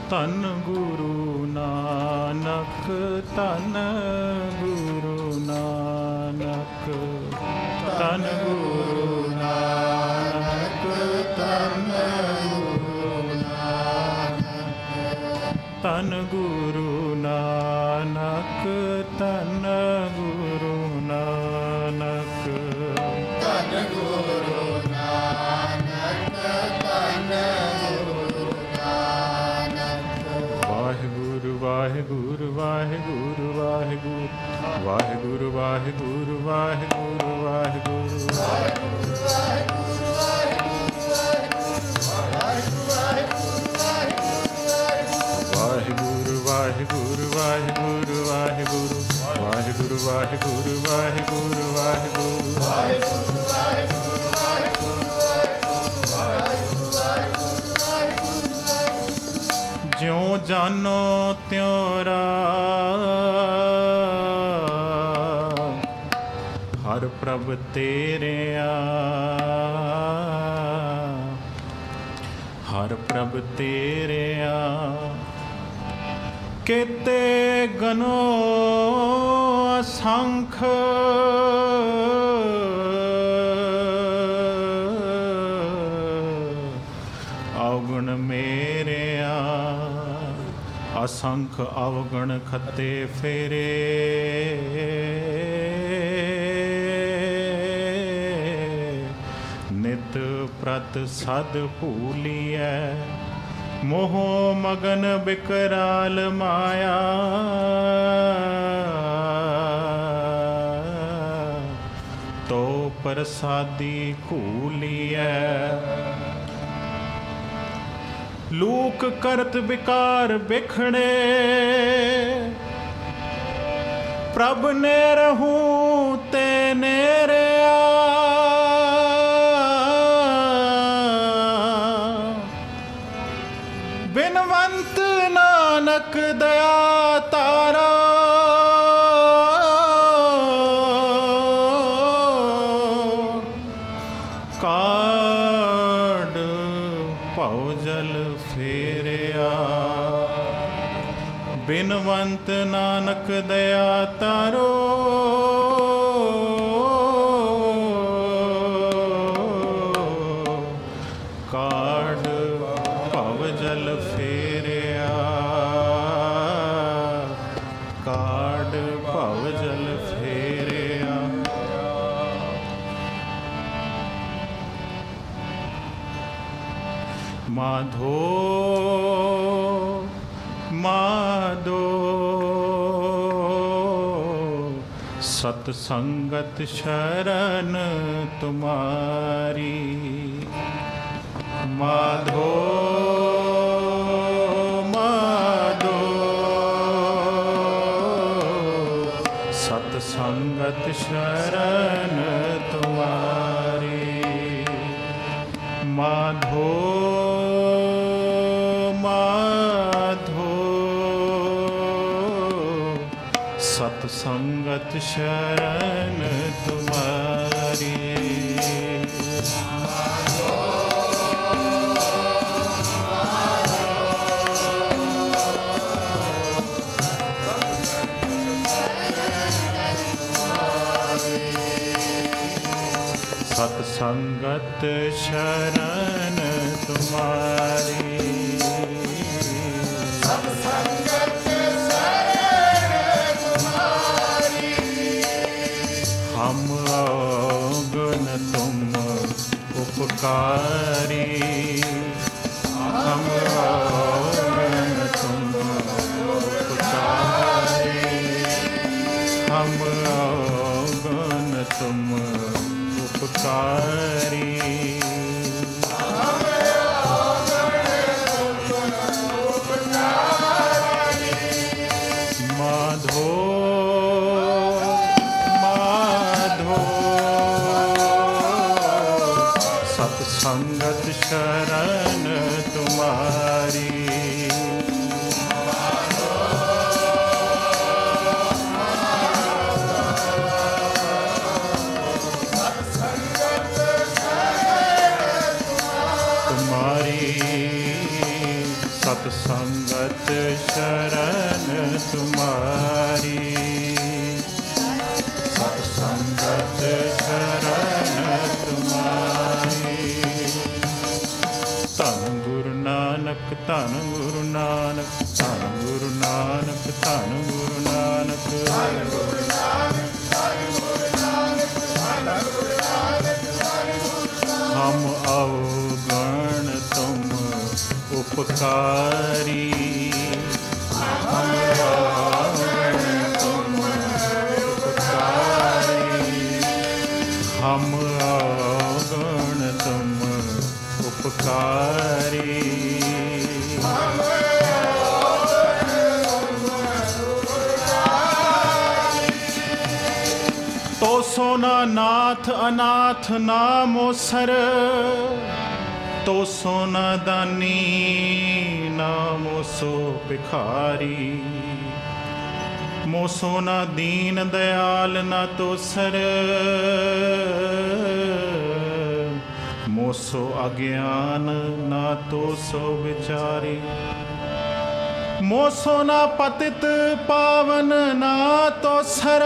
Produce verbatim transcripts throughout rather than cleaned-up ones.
ਧੰਨ ਗੁਰੂ ਨਾਨਕ, ਧੰਨ ਗੁਰੂ ਨਾਨਕ, ਧੰਨ ਗੁਰੂ ਨਾਨਕ, ਧੰਨ ਗੁਰੂ ਨਾਨਕ, ਧੰਨ ਗੁਰੂ ਨਾਨਕ, ਧੰਨ ਗੁਰੂ ਨਾਨਕ, ਧੰਨ ਗੁਰੂ ਨਾਨਕ, ਧੰਨ ਗੁਰੂ ਨਾਨਕ। ਵਾਹਿਗੁਰੂ ਵਾਹਿਗੁਰੂ ਵਾਹਿਗੁਰੂ ਵਾਹਿਗੁਰੂ ਵਾਹਿਗੁਰੂ ਵਾਹਿਗੁਰੂ ਵਾਹਿਗੁਰੂ ਵਾਹਿਗੁਰੂ ਵਾਹਿਗੁਰੂ ਵਾਹਿਗੁਰੂ ਵਾਹਿਗੁਰੂ ਵਾਹਿਗੁਰੂ ਵਾਹਿਗੁਰੂ ਵਾਹਿਗੁਰੂ ਵਾਹਿਗੁਰੂ ਵਾਹਿਗੁਰੂ ਵਾਹਿਗੁਰੂ ਜਿਉ ਜਾਨੋ ਤਿਉ ਰਾਮ, ਹਰ ਪ੍ਰਭ ਤੇਰਿਆ, ਹਰ ਪ੍ਰਭ ਤੇਰਿਆ। ਕੇਤੇ ਗਨੋ ਅਸੰਖ, ਔਗਣ ਮੇਰਿਆ, ਅਸੰਖ ਅਵਗਣ ਖੱਤੇ ਫੇਰੇ। ਨਿਤ ਪ੍ਰਤ ਸਦ ਭੂਲੀਐ, ਮੋਹ ਮਗਨ ਬਿਕਰਾਲ ਮਾਇਆ। ਤੋ ਪ੍ਰਸਾਦੀ ਘੂਲੀਐ, ਲੂਕ ਕਰਤ ਵਿਕਾਰ ਬਿਖੜੇ। ਪ੍ਰਭ ਨੇ ਰਹੂੰ ਤੇ ਨੇਰਿਆ, ਬਿਨਵੰਤ ਨਾਨਕ ਦਇਆ ਤਾਰਾ। ਕਾਢ ਭਉ ਜਲ ਫੇਰਿਆ, ਬਿਨਵੰਤ ਨਾਨਕ ਦਇਆ ਤਾਰੋ। ਕਾਢ ਭਵ ਜਲ ਫੇਰਿਆ, ਕਾਢ ਭਵ ਜਲ ਫੇਰਿਆ। ਮਾਧੋ ਮਾਧੋ ਸਤ ਸੰਗਤ ਸ਼ਰਨ ਤੁਮਾਰੀ। ਮਾਧੋ ਮਾਧੋ ਸਤ ਸੰਗਤ ਸ਼ਰਨ ਤੁਮਾਰੀ। ਮਾਧੋ ਮਾਧੋ ਸਤ ਸੰਗਤ ਸ਼ਰਨ ਤੁਮਾਰੀ। ਸਤ ਸੰਗਤ ਸ਼ਰਨ ਤੁਮਾਰੀ। ਸਤ ਸੰਗਤ ਸ਼ਰਨ ਤੁਮਾਰੀ। ਹਮ ਔਗਣ ਤੁਮ ਉਪਕਾਰੀ। ਹਮ ਔਗਣ ਤੁਮ ਉਪਕਾਰੀ। ਹਮ ਔਗਣ ਤੁਮ ਉਪਕਾਰੀ। ਮਾਧੋ ਮਾਧੋ ਸਤ ਸੰਗਤ ਸ਼ਰਨ ਤੁਮਾਰੀ। सत्संगत शरण तुम्हारी, सत्संगत शरण तुम्हारी। धन गुरु नानक, धन गुरु नानक, धन गुरु नानक, धन गुरु नानक, धन गुरु नानक, धन गुरु नानक, धन गुरु नानक, धन गुरु नानक। हम अवगण तुम उपकारी, हम अवगण तुम उपकारी, हम अवगण तुम उपकारी। तो सोना नाथ अनाथ नामो सर, तो सोना दानी नामो सो भिखारी। मो सोना दीन दयाल ना तो सर, मो सो अज्ञान ना तो सो विचारी। मो सोना पतित पावन ना तो सर,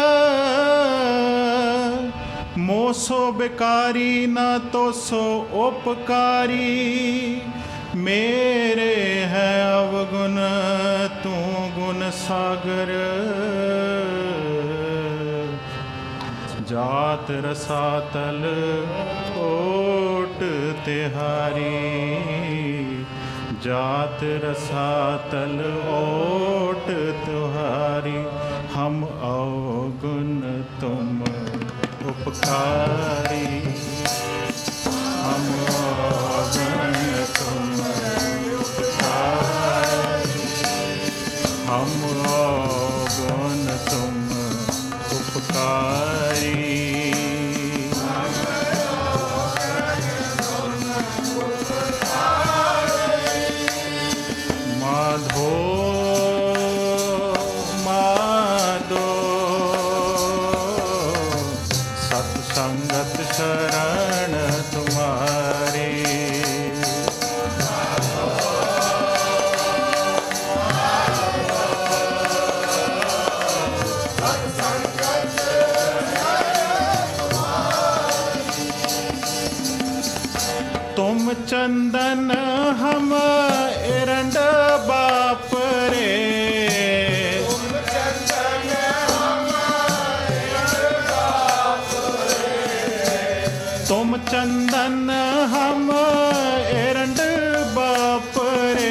मो सो बेकारी ना तो सो उपकारी। मेरे है अवगुण तू गुण सागर, जात रसातल ओट तिहारी, जात रसातल ओट तुहारी। हम अवगुण तुम उपकारी, हम अवगुण तुम उपकारी, हम अवगुण तुम उपकारी। माधो माधो सत्संगत शरण तुम्हारी, तुम चंदन हम एरंड बाप रे, तुम चंदन हम एरंड बाप रे, तुम चंदन हम एरंड बाप रे,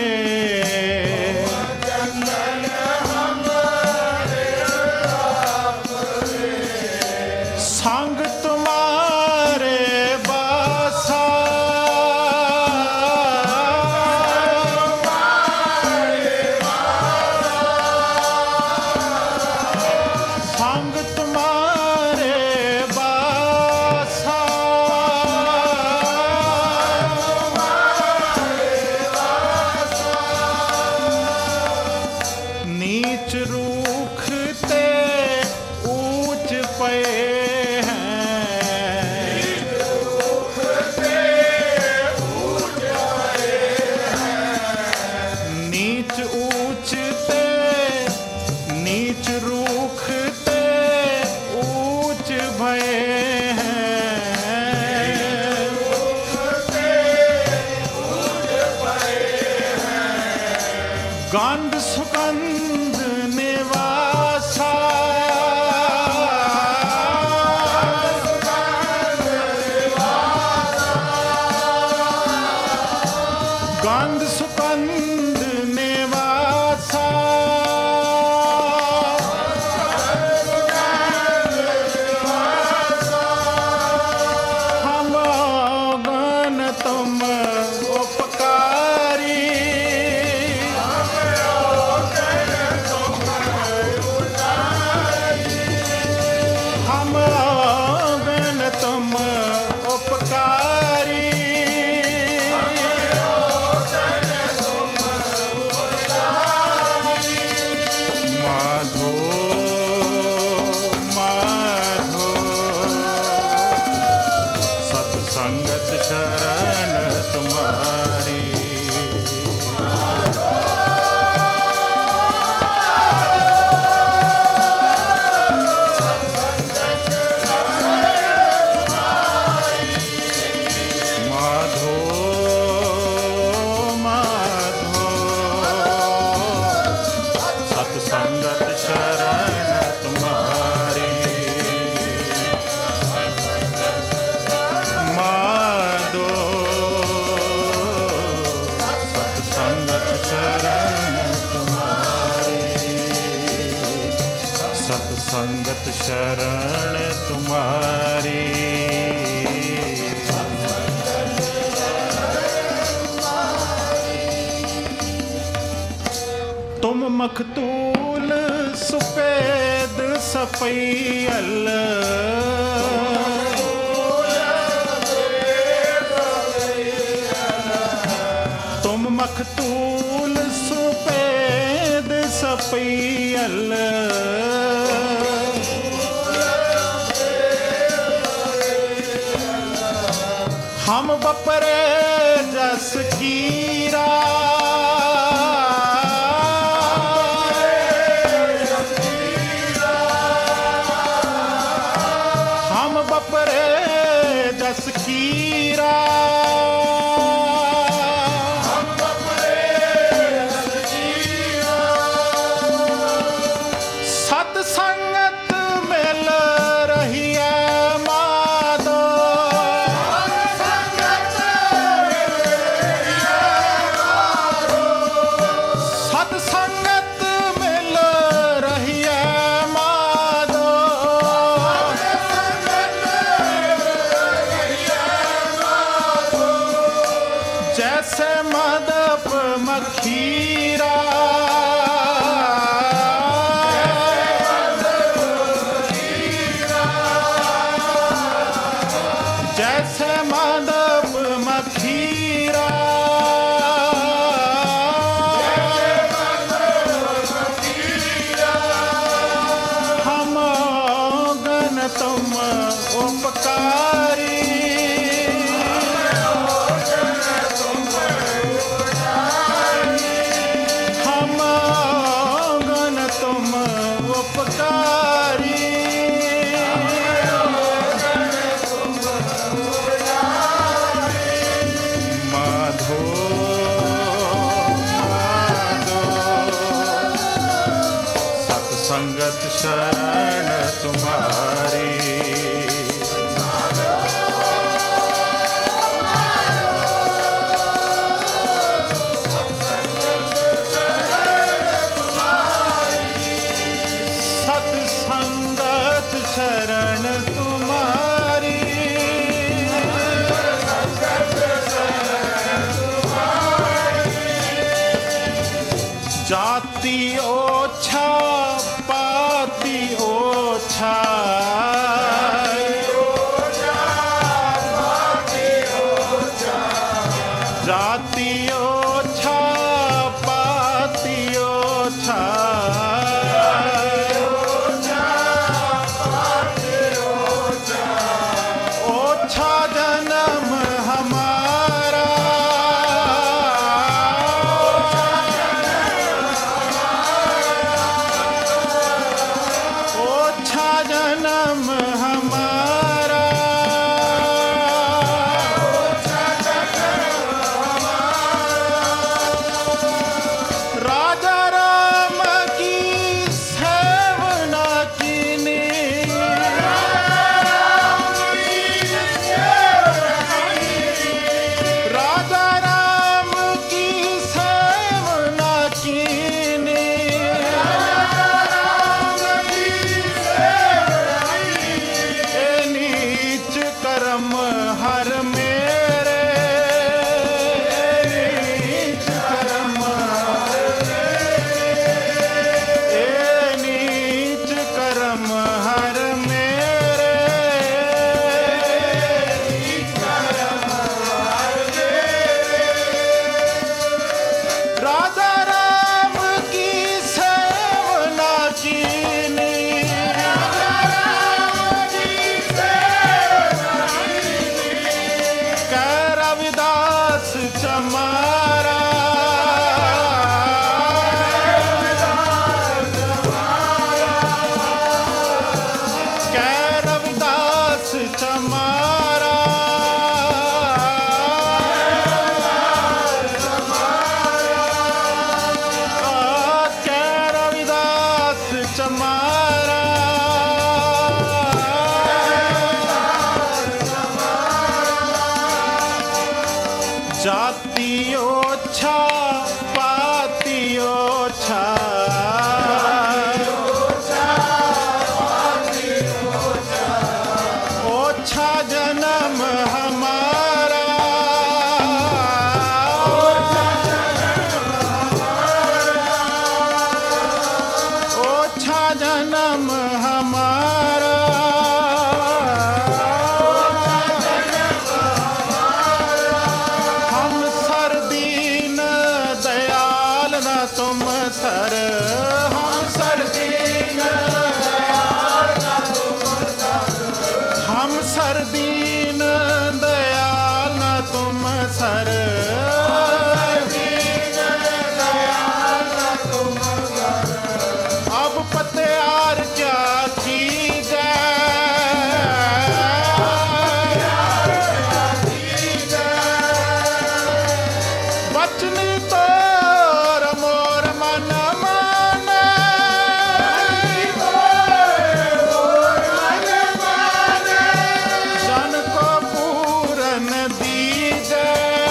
चंदन हम एरंड बाप रे। संग तुम्हारे बासा, गंध सुगंध निवासा, गंध सुगंध निवासा, हम अवगण तुम उपकारी, उपकारी। शरण तुम्हारी, सत्संगत शरण तुम्हारी। तुम मखतूल सुपेद सपैयल, तुम मखतूल सुपेद सपैयल, हम बपरे जस कीरा, हम बपरे जस कीरा, जैसे मदप मखीरा, जैसे मदप मखीरा, हम गण तुम उपकारी, संगत शरण तुम्हारी, सत्संगत शरण तुम्हारी, जाति ओछा पाती ओछा, जाति ओछा पाती ओछा, ओछा जन्म हमारा, ओछा जन्म हमारा, राजा राम की सेवना कीनी, राजा राम की सेवना कीनी, कर्म हर मेरे, नीच कर्म ए नीच कर्म हर मेरे, राजा राम की सेवना कीनी, रविदास चमारा, कै रविदास चमारा, कै रविदास चमारा, जाति ओछा पाती सर, हम सर दीन दयाल ना तुम सर, हम सर दीन दयाल ना तुम सर, दीन दयाल ना तुम सर। अब पत्यार क्या की जाए, बचनी तोर मोर मन माने, जन को पूरन दीजे,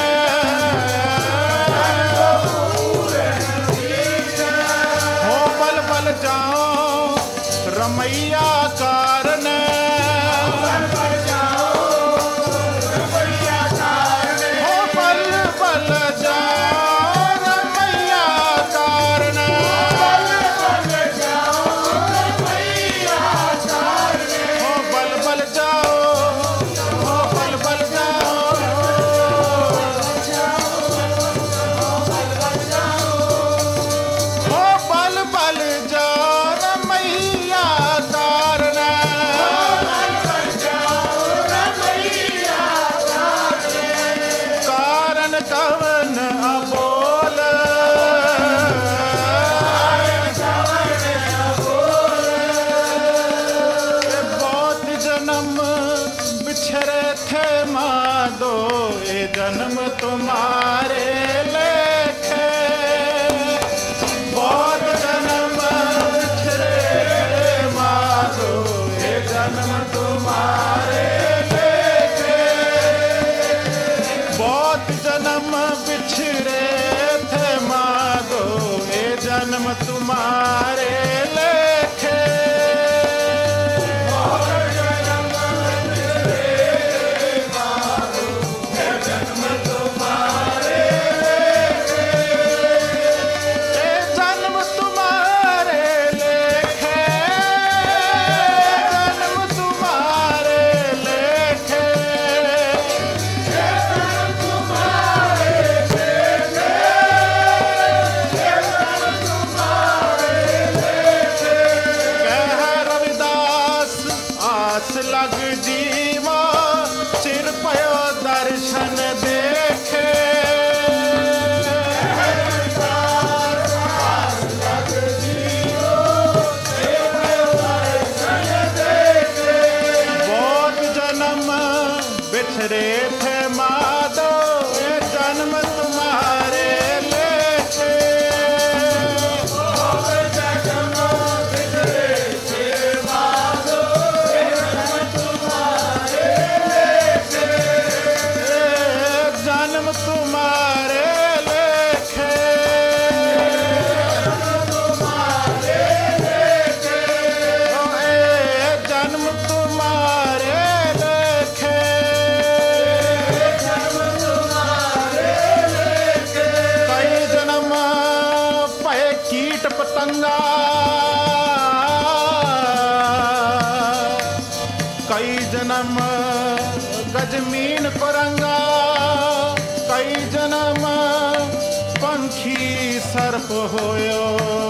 हो बल बल जाओ रमैया कारण, हो बल बल जाओ रमैया कारण, हो बल बल जाओ, हो बल बल जाओ, हो बल बल जाओ रमैया कारण, कारण कवन अबोल, बहुत जन्म बिछड़े थे माधो, ये जन्म तुम्हारे लेखे, बहुत जन्म बिछड़े थे माधो, ये जन्म तुम्हारे लेखे, बहुत जन्म बिछड़े थे माधो, ये जन्म तुम्हारे लेखे, ये जन्म तुम्हारे लेखे, जन्म तुम्हारे लेखे, कह रविदास आस लग जीवा, सिर पयो दर्शन देखे, बहुत जन्म बिछड़े थे माधो, ये जन्म तुम्हारे लेखे, ये जन्म तुम्हारे लेखे, ओ ये जन्म तुम्हारे लेखे, कई जन्म पए कीट पतंगा, कई जन्म गजमीन कुरंगा, कई जन्म पंखी सर्प होयो,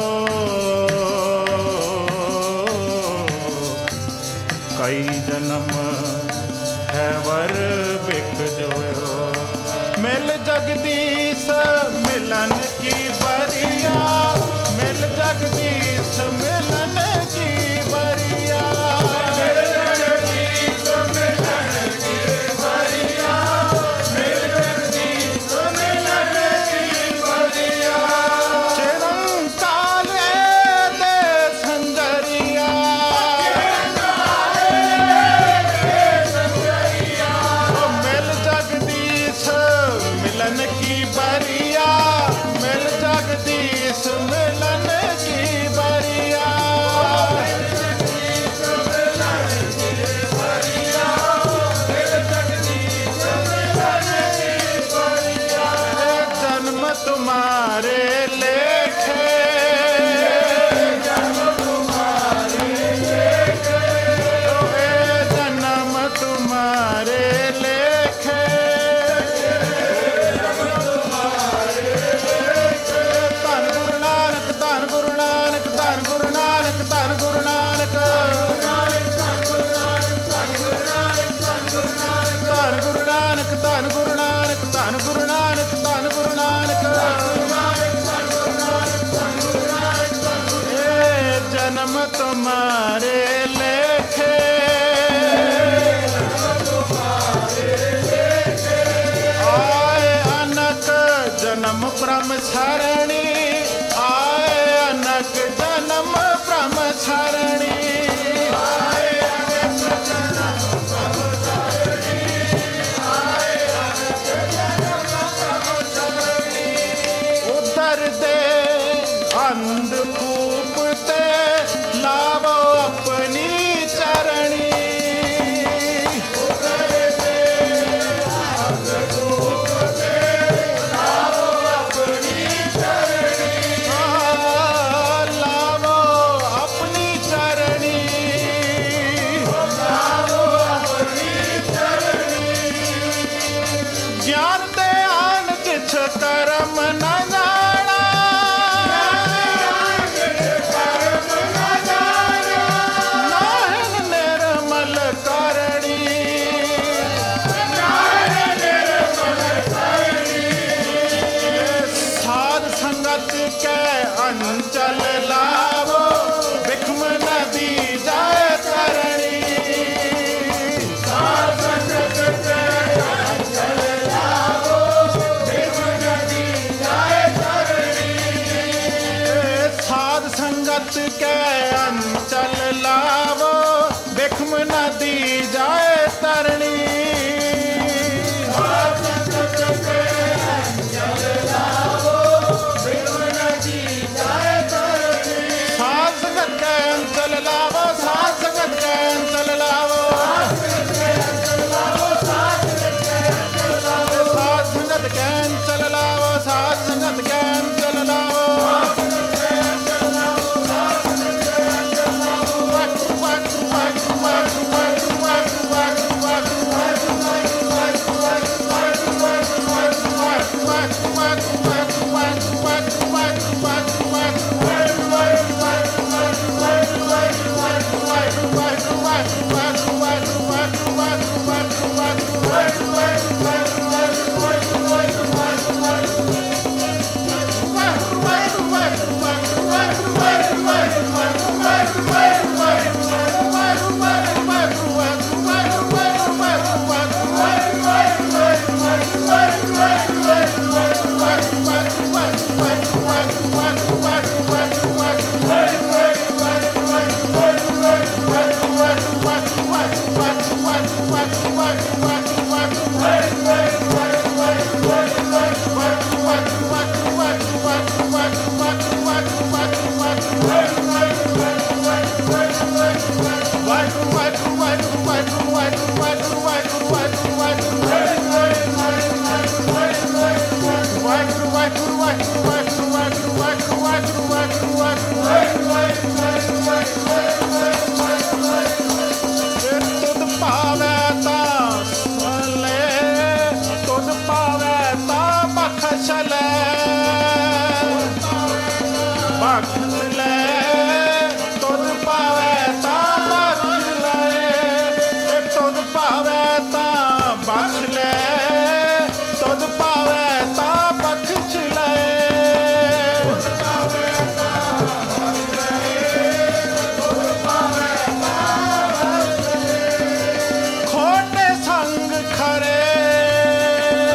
कई जन्म हैवर बिक जोयो, मिल जगदीश मिलन की बरिया, मिल जगदीश मिलन की बरिया, चिरंकाले दे संजरिया, ओ मिल जगदीश मिलन की बरिया, मिल जगदीश मिलन की बरिया, ये जन्म तुम्हारे लेखे, ओ ये जन्म तुम्हारे लेखे, धन गुरु नानक धन जन्म तुम्हारे लेखे, आए अनक जन्म ब्रह्मचारिणी, आए अनक जन्म ब्रह्मचारिणी। उधर दे अंधकूप ते लावो अपनी चरणी, लावो अपनी चरणी, ज्ञान ते आन किछ कर्म न जाना, नाहिन निर्मल करणी, साध संगत के अंचल लावो, बिखम नदी जाए तरणी, साध संगत के अंचल लावो, बिखम नदी जाए तरणी, साध संगत के अंचल लावो, बिखम नदी जाए तरणी। साध संगत के अंचल लावो, साध संगत के अंचल लावो, साध संगत के अंचल लावो, साध संगत के अंचल लावो।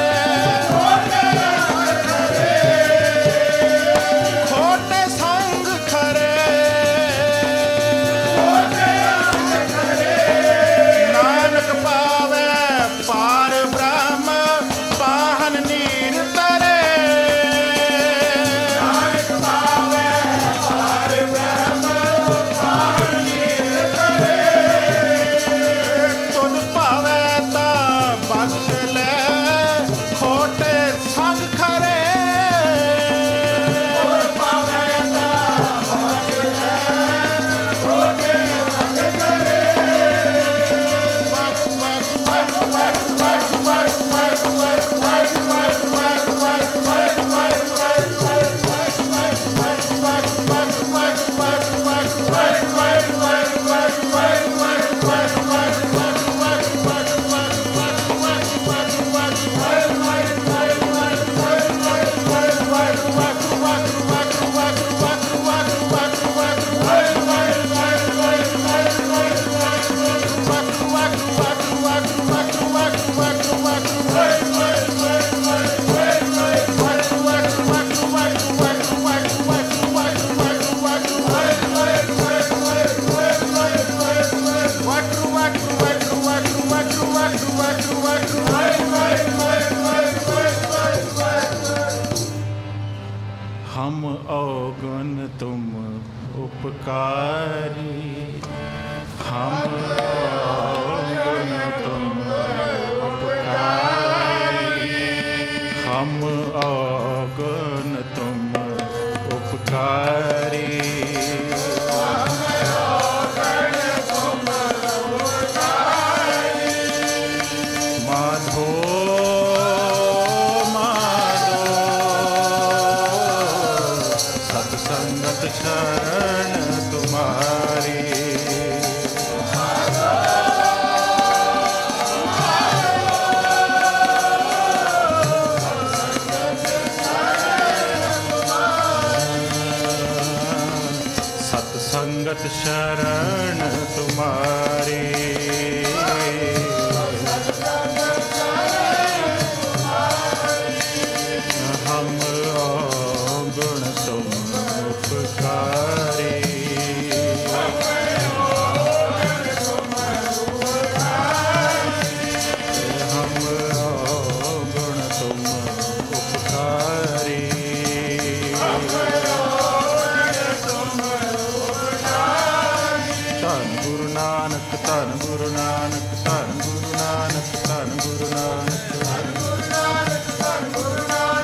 संग हम अवगुण तुम उपकारी, हम अवगुण तुम उपकारी, हम अवगुण तुम उपकारी। माधो माधो सत्संगत शरण तुम्हारी। सत्संगत शरण तुम्हारी। हम अवगुण तुम उपकारी, हम अवगुण तुम उपकारी। धन गुरु नानक, धन गुरु नानक, धन गुरु नानक, धन गुरु नानक, धन गुरु नानक, धन गुरु नानक।